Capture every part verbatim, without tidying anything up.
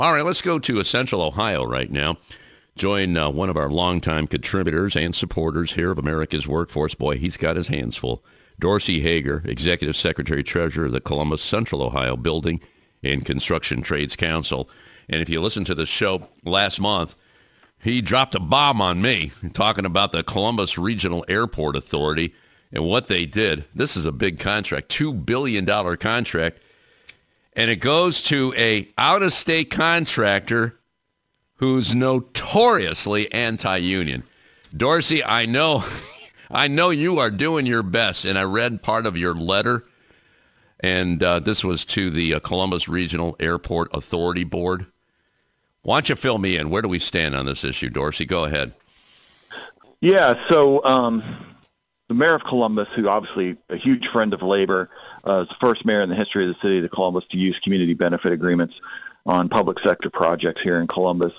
All right, let's go to uh, Central Ohio right now. Join uh, one of our longtime contributors and supporters here of America's Workforce. Boy, he's got his hands full. Dorsey Hager, Executive Secretary Treasurer of the Columbus Central Ohio Building and Construction Trades Council. And if you listen to the show last month, he dropped a bomb on me talking about the Columbus Regional Airport Authority and what they did. This is a big contract, two billion dollars contract. And it goes to a out-of-state contractor who's notoriously anti-union. Dorsey, I know, I know you are doing your best, and I read part of your letter, and uh, this was to the uh, Columbus Regional Airport Authority Board. Why don't you fill me in? Where do we stand on this issue, Dorsey? Go ahead. Yeah, so um, the mayor of Columbus, who obviously a huge friend of labor, uh, is the first mayor in the history of the city of Columbus to use community benefit agreements on public sector projects here in Columbus.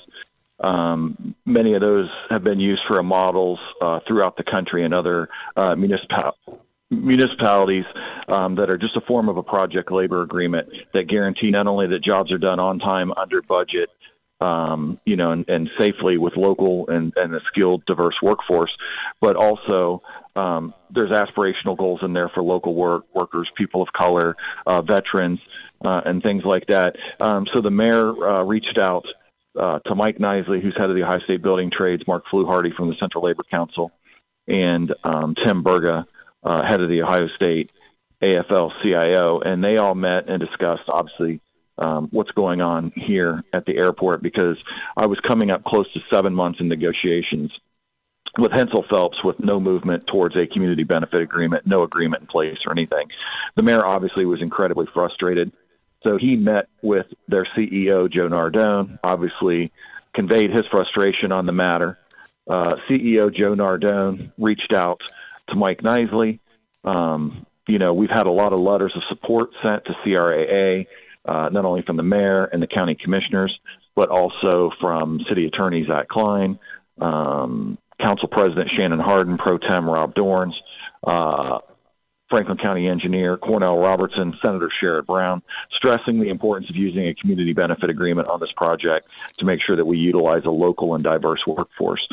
Um, many of those have been used for models uh, throughout the country and other uh, municipal, municipalities um, that are just a form of a project labor agreement that guarantee not only that jobs are done on time, under budget, um, you know, and, and safely with local and, and a skilled, diverse workforce, but also um, there's aspirational goals in there for local work workers, people of color, uh, veterans, uh, and things like that. Um, so the mayor uh, reached out uh, to Mike Nisley, who's head of the Ohio State Building Trades, Mark Fluharty from the Central Labor Council, and um, Tim Berga, uh, head of the Ohio State A F L C I O, and they all met and discussed, obviously, um, what's going on here at the airport, because I was coming up close to seven months in negotiations with Hensel Phelps with no movement towards a community benefit agreement, no agreement in place or anything. The mayor obviously was incredibly frustrated. So he met with their C E O, Joe Nardone, obviously conveyed his frustration on the matter. Uh, C E O Joe Nardone reached out to Mike Nisley. Um, you know, we've had a lot of letters of support sent to C R A A, uh, not only from the mayor and the county commissioners, but also from city attorney Zach Klein, um, Council President Shannon Hardin, Pro Tem Rob Dorns, uh, Franklin County Engineer Cornell Robertson, Senator Sherrod Brown, stressing the importance of using a community benefit agreement on this project to make sure that we utilize a local and diverse workforce.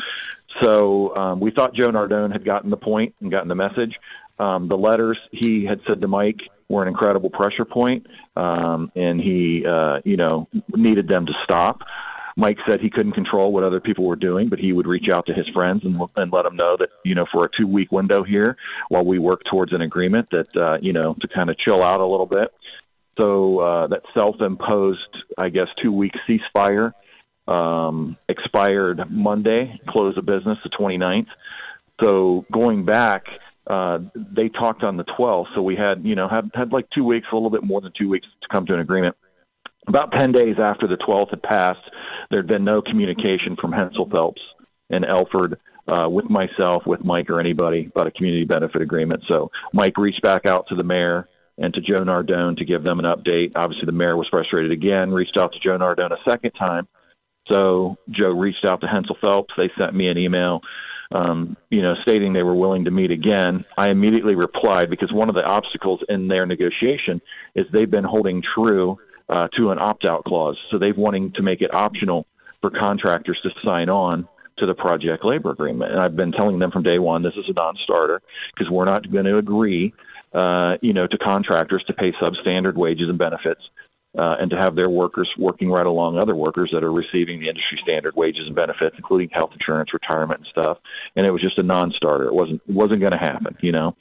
So um, we thought Joe Nardone had gotten the point and gotten the message. Um, the letters, he had said to Mike, were an incredible pressure point, um, and he, uh, you know, needed them to stop. Mike said he couldn't control what other people were doing, but he would reach out to his friends and, and let them know that, you know, for a two-week window here while we work towards an agreement that, uh, you know, to kind of chill out a little bit. So uh, that self-imposed, I guess, two-week ceasefire um, expired Monday, close of business the twenty-ninth. So going back, uh, they talked on the twelfth, so we had, you know, had, had like two weeks, a little bit more than two weeks to come to an agreement. About ten days after the twelfth had passed, there had been no communication from Hensel Phelps and Elford uh, with myself, with Mike, or anybody about a community benefit agreement. So Mike reached back out to the mayor and to Joe Nardone to give them an update. Obviously, the mayor was frustrated again, reached out to Joe Nardone a second time. So Joe reached out to Hensel Phelps. They sent me an email, um, you know, stating they were willing to meet again. I immediately replied, because one of the obstacles in their negotiation is they've been holding true Uh, to an opt-out clause. So they've wanting to make it optional for contractors to sign on to the project labor agreement. And I've been telling them from day one, this is a non-starter, because we're not going to agree, uh, you know, to contractors to pay substandard wages and benefits uh, and to have their workers working right along other workers that are receiving the industry standard wages and benefits, including health insurance, retirement, and stuff. And it was just a non-starter. It wasn't, it wasn't going to happen, you know.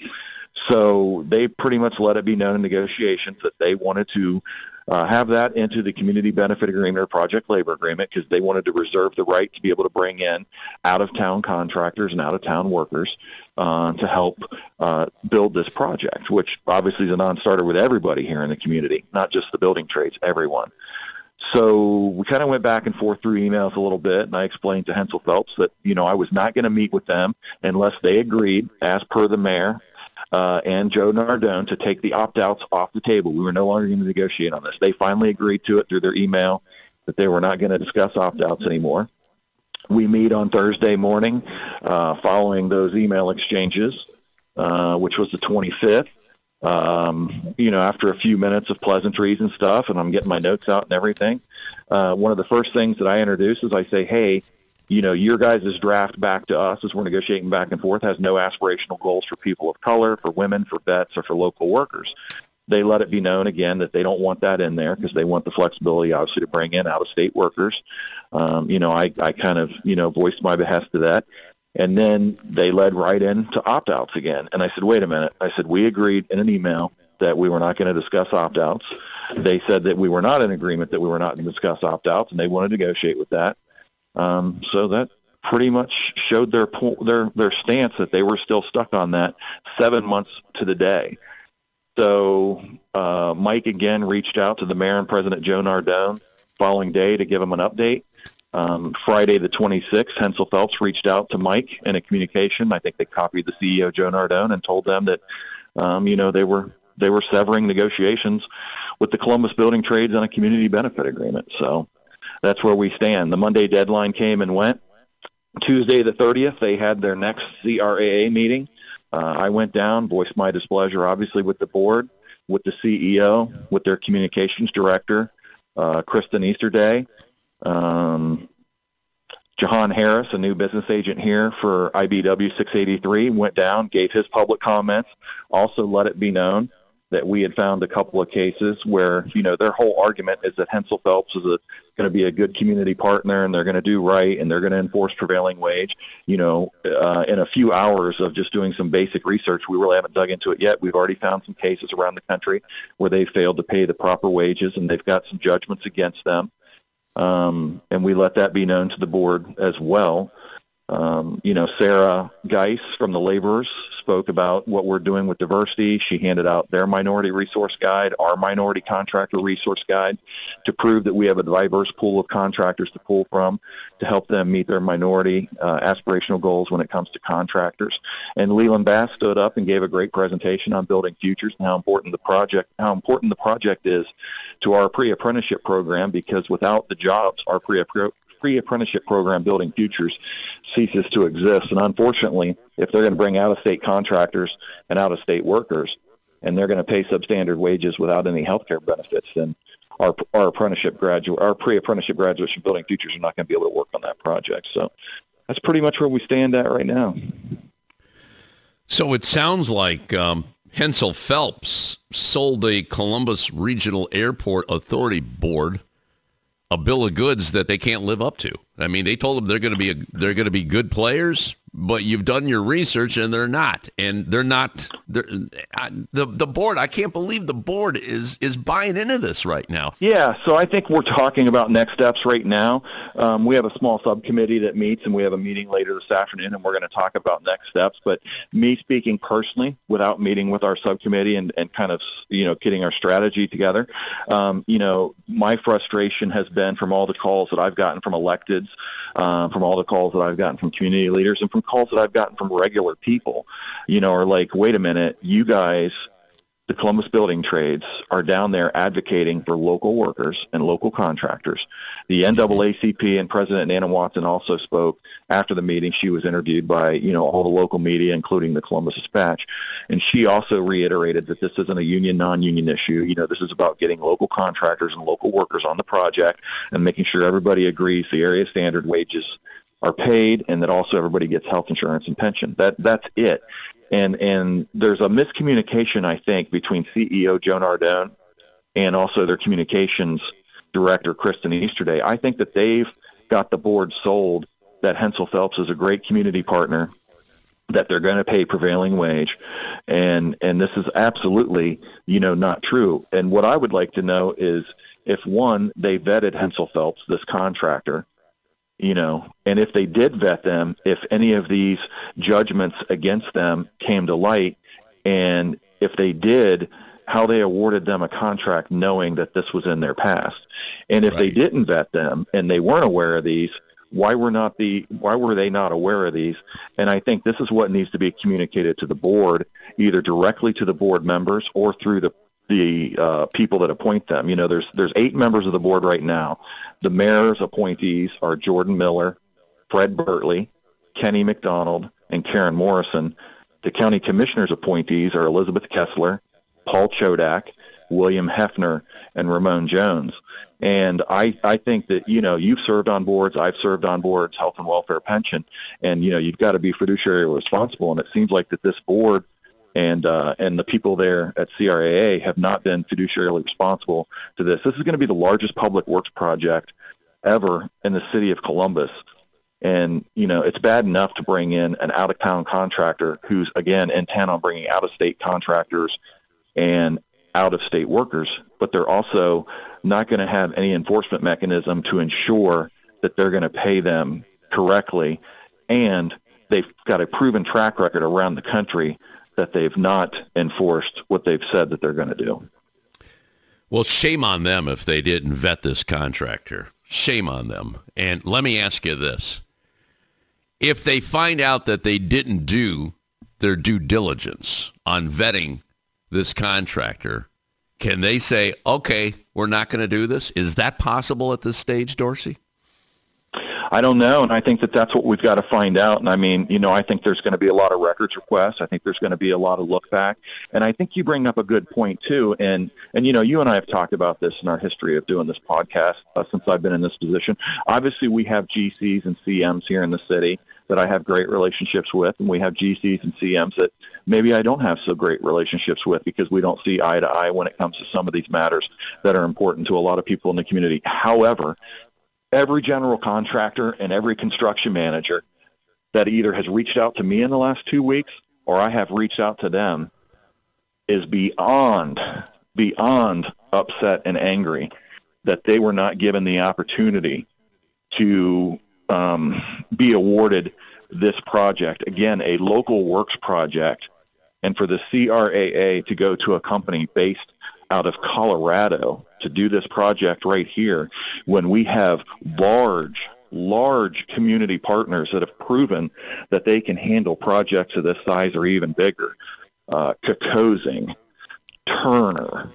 So they pretty much let it be known in negotiations that they wanted to Uh, have that into the community benefit agreement or project labor agreement, because they wanted to reserve the right to be able to bring in out-of-town contractors and out-of-town workers uh, to help uh, build this project, which obviously is a non-starter with everybody here in the community, not just the building trades, everyone. So we kind of went back and forth through emails a little bit, and I explained to Hensel Phelps that, you know, I was not going to meet with them unless they agreed, as per the mayor, Uh, and Joe Nardone, to take the opt-outs off the table. We were no longer going to negotiate on this. They finally agreed to it through their email that they were not going to discuss opt-outs anymore. We meet on Thursday morning uh, following those email exchanges, uh, which was the twenty-fifth. Um, you know, after a few minutes of pleasantries and stuff, and I'm getting my notes out and everything, uh, one of the first things that I introduce is I say, hey, you know, your guys' draft back to us as we're negotiating back and forth has no aspirational goals for people of color, for women, for vets, or for local workers. They let it be known again that they don't want that in there because they want the flexibility, obviously, to bring in out-of-state workers. Um, you know, I, I kind of, you know, voiced my behest to that. And then they led right into opt-outs again. And I said, wait a minute. I said, we agreed in an email that we were not going to discuss opt-outs. They said that we were not in agreement that we were not going to discuss opt-outs, and they wanted to negotiate with that. Um, so that pretty much showed their their their stance that they were still stuck on that seven months to the day. So uh, Mike again reached out to the mayor and President Joe Nardone following day to give him an update. Um, Friday the twenty-sixth, Hensel Phelps reached out to Mike in a communication. I think they copied the C E O, Joe Nardone, and told them that, um, you know, they were they were severing negotiations with the Columbus Building Trades on a community benefit agreement. So that's where we stand. The Monday deadline came and went. Tuesday the thirtieth, they had their next C R A A meeting. Uh, I went down, voiced my displeasure, obviously, with the board, with the C E O, with their communications director, uh, Kristen Easterday. Um, Jahan Harris, a new business agent here for I B W six eighty-three, went down, gave his public comments, also let it be known that we had found a couple of cases where, you know, their whole argument is that Hensel Phelps is going to be a good community partner and they're going to do right and they're going to enforce prevailing wage. You know, uh, in a few hours of just doing some basic research, we really haven't dug into it yet. We've already found some cases around the country where they failed to pay the proper wages and they've got some judgments against them. Um, and we let that be known to the board as well. Um, you know, Sarah Geis from the laborers spoke about what we're doing with diversity. She handed out their minority resource guide, our minority contractor resource guide, to prove that we have a diverse pool of contractors to pull from to help them meet their minority uh, aspirational goals when it comes to contractors. And Leland Bass stood up and gave a great presentation on building futures and how important the project, how important the project is to our pre-apprenticeship program, because without the jobs, our pre-apprenticeship pre-apprenticeship program Building Futures ceases to exist. And unfortunately, if they're going to bring out-of-state contractors and out-of-state workers, and they're going to pay substandard wages without any health care benefits, then our our apprenticeship graduate, our pre-apprenticeship graduates from Building Futures are not going to be able to work on that project. So that's pretty much where we stand at right now. So it sounds like um, Hensel Phelps sold the Columbus Regional Airport Authority Board a bill of goods that they can't live up to. I mean, they told them they're going to be a, they're going to be good players, but you've done your research and they're not, and they're not. They're, I, the the board. I can't believe the board is is buying into this right now. Yeah, so I think we're talking about next steps right now. Um, we have a small subcommittee that meets, and we have a meeting later this afternoon, and we're going to talk about next steps. But me speaking personally, without meeting with our subcommittee and, and kind of, you know, getting our strategy together, um, you know, my frustration has been from all the calls that I've gotten from electeds, uh, from all the calls that I've gotten from community leaders, and from calls that I've gotten from regular people, you know, are like, wait a minute, you guys, the Columbus Building Trades, are down there advocating for local workers and local contractors. The N double A C P and President Nana Watson also spoke after the meeting. She was interviewed by, you know, all the local media, including the Columbus Dispatch, and she also reiterated that this isn't a union, non-union issue. You know, this is about getting local contractors and local workers on the project and making sure everybody agrees the area standard wages are paid and that also everybody gets health insurance and pension. That that's it. And and there's a miscommunication, I think, between C E O Joe Nardone and also their communications director, Kristen Easterday. I think that they've got the board sold that Hensel Phelps is a great community partner, that they're going to pay prevailing wage, and and this is absolutely, you know, not true. And what I would like to know is if, one, they vetted Hensel Phelps, this contractor, you know, and if they did vet them, if any of these judgments against them came to light, and if they did, how they awarded them a contract knowing that this was in their past. And if right. they didn't vet them and they weren't aware of these, why were not the why were they not aware of these? And I think this is what needs to be communicated to the board, either directly to the board members or through the the uh, people that appoint them. You know, there's there's eight members of the board right now. The mayor's appointees are Jordan Miller, Fred Bertley, Kenny McDonald, and Karen Morrison. The county commissioner's appointees are Elizabeth Kessler, Paul Chodak, William Hefner, and Ramon Jones. And I, I think that, you know, you've served on boards, I've served on boards, health and welfare, pension, and, you know, you've got to be fiduciarily responsible. And it seems like that this board and uh, and the people there at C R A A have not been fiduciarily responsible to this. This is going to be the largest public works project ever in the city of Columbus. And, you know, it's bad enough to bring in an out-of-town contractor who's, again, intent on bringing out-of-state contractors and out-of-state workers, but they're also not going to have any enforcement mechanism to ensure that they're going to pay them correctly. And they've got a proven track record around the country that they've not enforced what they've said that they're going to do. Well, shame on them if they didn't vet this contractor. Shame on them. And let me ask you this. If they find out that they didn't do their due diligence on vetting this contractor, can they say, okay, we're not going to do this? Is that possible at this stage, Dorsey? I don't know, and I think that that's what we've got to find out. And I mean, you know, I think there's going to be a lot of records requests. I think there's going to be a lot of look back. And I think you bring up a good point, too. And, and you know, you and I have talked about this in our history of doing this podcast uh, since I've been in this position. Obviously, we have G Cs and C Ms here in the city that I have great relationships with, and we have G Cs and C Ms that maybe I don't have so great relationships with because we don't see eye to eye when it comes to some of these matters that are important to a lot of people in the community. However, every general contractor and every construction manager that either has reached out to me in the last two weeks or I have reached out to them is beyond, beyond upset and angry that they were not given the opportunity to um, be awarded this project. Again, a local works project, and for the C R A A to go to a company based out of Colorado to do this project right here when we have large, large community partners that have proven that they can handle projects of this size or even bigger. Uh, Kokosing, Turner,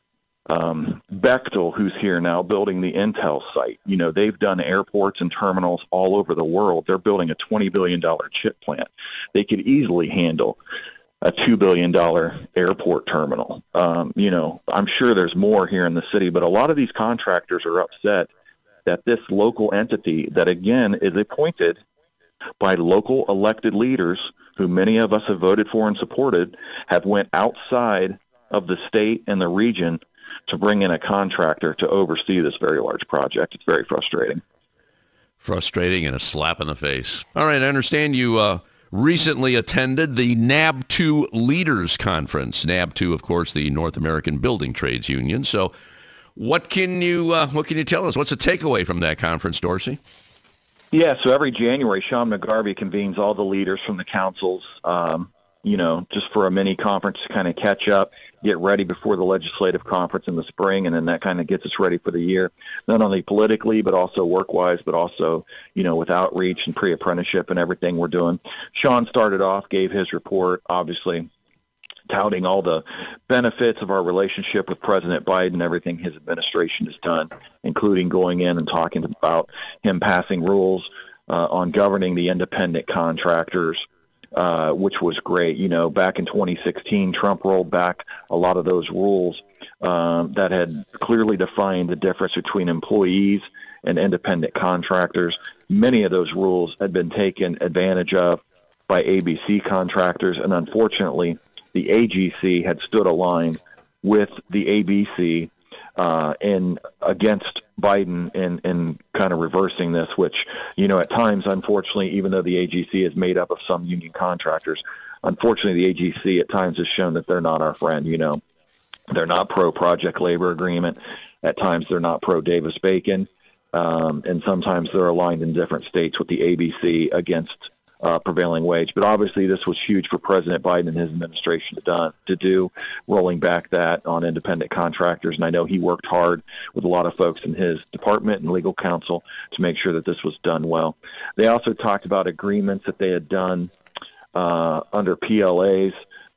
um, Bechtel, who's here now building the Intel site. You know, they've done airports and terminals all over the world. They're building a twenty billion dollars chip plant. They could easily handle a two billion dollars airport terminal. Um, you know, I'm sure there's more here in the city, but a lot of these contractors are upset that this local entity that, again, is appointed by local elected leaders who many of us have voted for and supported, have went outside of the state and the region to bring in a contractor to oversee this very large project. It's very frustrating. Frustrating and a slap in the face. All right, I understand you uh, recently attended the N A B two Leaders Conference. N A B two, of course, the North American Building Trades Union. So what can you uh, what can you tell us? What's the takeaway from that conference, Dorsey? Yeah, so every January, Sean McGarvey convenes all the leaders from the councils, um, you know, just for a mini conference to kind of catch up, get ready before the legislative conference in the spring, and then that kind of gets us ready for the year, not only politically, but also work-wise, but also, you know, with outreach and pre-apprenticeship and everything we're doing. Sean started off, gave his report, obviously touting all the benefits of our relationship with President Biden, everything his administration has done, including going in and talking about him passing rules uh, on governing the independent contractors, uh, which was great. You know, back in twenty sixteen, Trump rolled back a lot of those rules um, that had clearly defined the difference between employees and independent contractors. Many of those rules had been taken advantage of by A B C contractors, and unfortunately, the A G C had stood aligned with the A B C uh, in against Biden in, in kind of reversing this, which, you know, at times, unfortunately, even though the A G C is made up of some union contractors, unfortunately, the A G C at times has shown that they're not our friend. You know, they're not pro-project labor agreement. At times, they're not pro-Davis-Bacon. Um, and sometimes they're aligned in different states with the A B C against Uh, prevailing wage. But obviously this was huge for President Biden and his administration to, done, to do, rolling back that on independent contractors. And I know he worked hard with a lot of folks in his department and legal counsel to make sure that this was done well. They also talked about agreements that they had done uh, under P L As,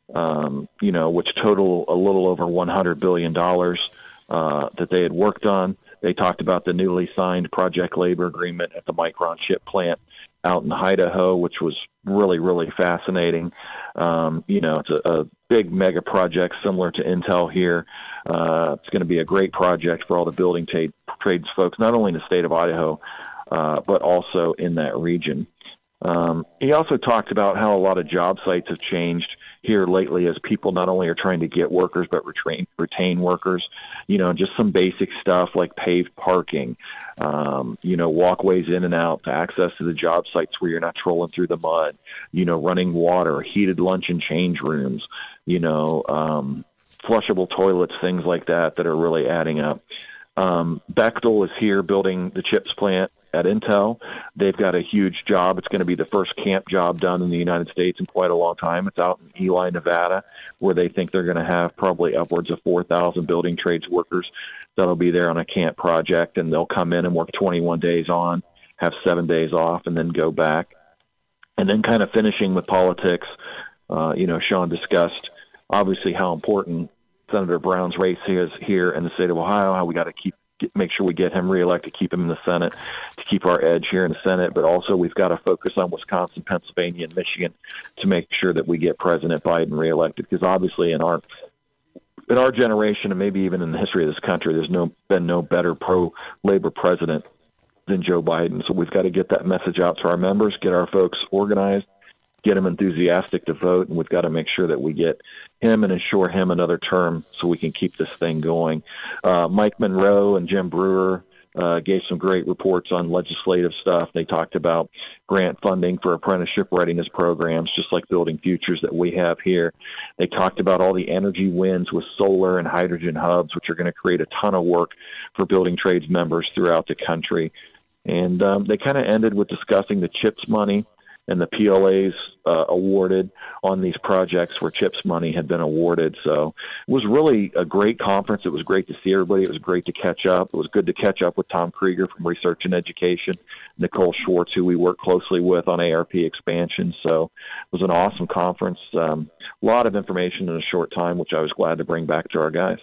um, you know, which total a little over one hundred billion dollars uh, that they had worked on. They talked about the newly signed project labor agreement at the Micron chip plant out in Idaho, which was really, really fascinating. Um, you know, it's a, a big mega project similar to Intel here. Uh, it's going to be a great project for all the building t- trades folks, not only in the state of Idaho, uh, but also in that region. Um, he also talked about how a lot of job sites have changed here lately as people not only are trying to get workers but retain, retain workers, you know, just some basic stuff like paved parking, um, you know, walkways in and out to access to the job sites where you're not trolling through the mud, you know, running water, heated lunch and change rooms, you know, um, flushable toilets, things like that that are really adding up. Um, Bechtel is here building the chips plant at Intel. They've got a huge job. It's going to be the first camp job done in the United States in quite a long time. It's out in Ely, Nevada, where they think they're going to have probably upwards of four thousand building trades workers that'll be there on a camp project, and they'll come in and work twenty-one days on, have seven days off, and then go back. And then kind of finishing with politics, uh, you know, Sean discussed obviously how important Senator Brown's race is here in the state of Ohio, how we got to keep Get, make sure we get him reelected, keep him in the Senate, to keep our edge here in the Senate. But also we've got to focus on Wisconsin, Pennsylvania, and Michigan to make sure that we get President Biden reelected. Because obviously in our in our generation, and maybe even in the history of this country, there's no been no better pro-labor president than Joe Biden. So we've got to get that message out to our members, get our folks organized, get them enthusiastic to vote, and we've got to make sure that we get him and ensure him another term so we can keep this thing going. Uh, Mike Monroe and Jim Brewer uh, gave some great reports on legislative stuff. They talked about grant funding for apprenticeship readiness programs, just like Building Futures that we have here. They talked about all the energy wins with solar and hydrogen hubs, which are going to create a ton of work for building trades members throughout the country. And um, they kind of ended with discussing the CHIPS money and the P L As uh, awarded on these projects where CHIPS money had been awarded. So it was really a great conference. It was great to see everybody. It was great to catch up. It was good to catch up with Tom Krieger from Research and Education, Nicole Schwartz, who we work closely with on A R P expansion. So it was an awesome conference. Um, a lot of information in a short time, which I was glad to bring back to our guys.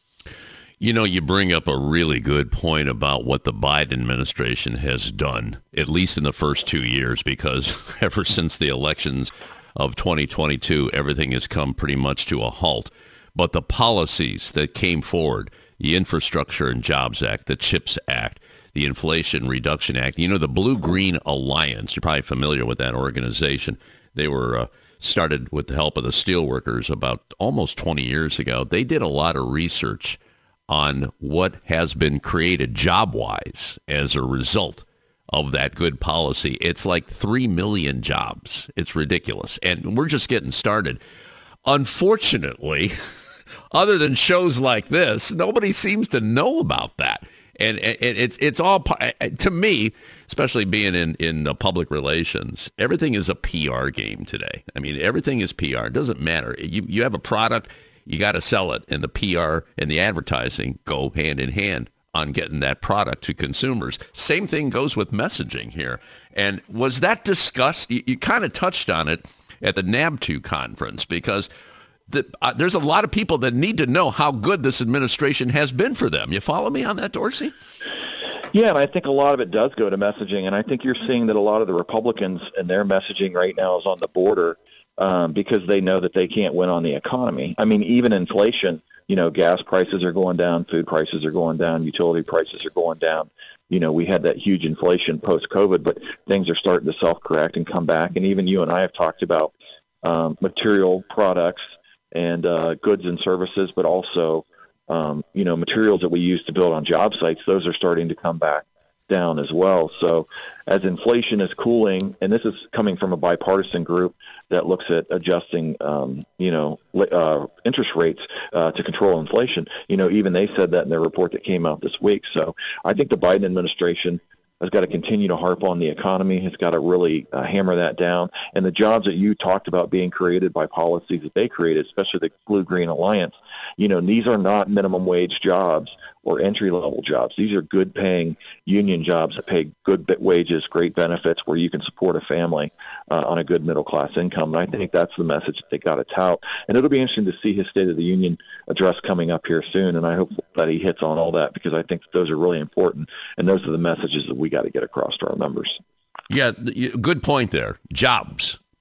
You know, you bring up a really good point about what the Biden administration has done, at least in the first two years, because ever since the elections of twenty twenty-two, everything has come pretty much to a halt. But the policies that came forward, the Infrastructure and Jobs Act, the CHIPS Act, the Inflation Reduction Act, you know, the Blue-Green Alliance, you're probably familiar with that organization. They were uh, started with the help of the steelworkers about almost twenty years ago. They did a lot of research on what has been created job-wise as a result of that good policy. It's like three million jobs. It's ridiculous. And we're just getting started. Unfortunately, other than shows like this, nobody seems to know about that. And it's it's all, to me, especially being in, in the public relations, everything is a P R game today. I mean, everything is P R. It doesn't matter. You, you have a product, you got to sell it, and the P R and the advertising go hand in hand on getting that product to consumers. Same thing goes with messaging here. And was that discussed? You, you kind of touched on it at the N A B two conference, because the, uh, there's a lot of people that need to know how good this administration has been for them. You follow me on that, Dorsey? Yeah, and I think a lot of it does go to messaging, and I think you're seeing that a lot of the Republicans and their messaging right now is on the border. Um, because they know that they can't win on the economy. I mean, even inflation, you know, gas prices are going down, food prices are going down, utility prices are going down. You know, we had that huge inflation post-COVID, but things are starting to self-correct and come back. And even you and I have talked about um, material products and uh, goods and services, but also, um, you know, materials that we use to build on job sites. Those are starting to come back down as well. So as inflation is cooling, and this is coming from a bipartisan group that looks at adjusting, um, you know, uh, interest rates uh, to control inflation, you know, even they said that in their report that came out this week. So I think the Biden administration has got to continue to harp on the economy, has got to really uh, hammer that down. And the jobs that you talked about being created by policies that they created, especially the Blue-Green Alliance, you know, these are not minimum wage jobs or entry-level jobs. These are good-paying union jobs that pay good wages, great benefits, where you can support a family uh, on a good middle-class income. And I think that's the message that they got to tout. And it'll be interesting to see his State of the Union address coming up here soon, and I hope that he hits on all that, because I think those are really important, and those are the messages that we got to get across to our members. Yeah, good point there. Jobs.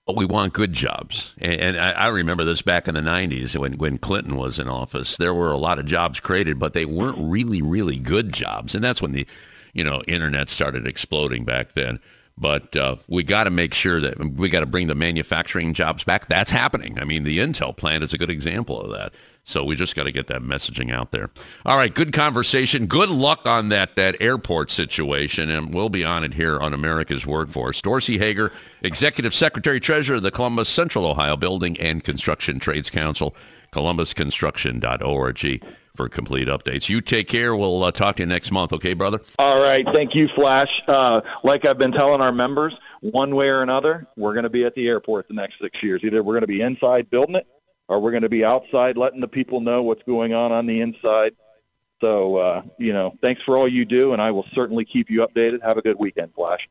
But we want good jobs. And, and I, I remember this back in the nineties when, when Clinton was in office. There were a lot of jobs created, but they weren't really, really good jobs. And that's when the, you know, internet started exploding back then. But uh, we got to make sure that we got to bring the manufacturing jobs back. That's happening. I mean, the Intel plant is a good example of that. So we just got to get that messaging out there. All right, good conversation. Good luck on that that airport situation, and we'll be on it here on America's Workforce. Dorsey Hager, Executive Secretary Treasurer of the Columbus Central Ohio Building and Construction Trades Council, columbus construction dot org for complete updates. You take care. We'll uh, talk to you next month. Okay, brother? All right. Thank you, Flash. Uh, like I've been telling our members, one way or another, we're going to be at the airport the next six years. Either we're going to be inside building it, or we're going to be outside letting the people know what's going on on the inside. So, uh, you know, thanks for all you do, and I will certainly keep you updated. Have a good weekend, Flash.